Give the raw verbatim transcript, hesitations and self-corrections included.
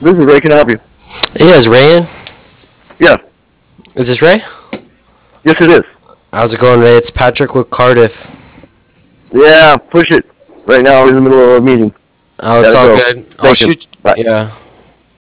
This is Ray. Can I help you? Yeah, is Ray in? Yeah. Is this Ray? Yes, it is. How's it going, Ray? It's Patrick with Cardiff. Yeah, push it. Right now, we're in the middle of a meeting. Oh, it's Gotta all go. good. I'll Thank you. shoot. Bye. Yeah.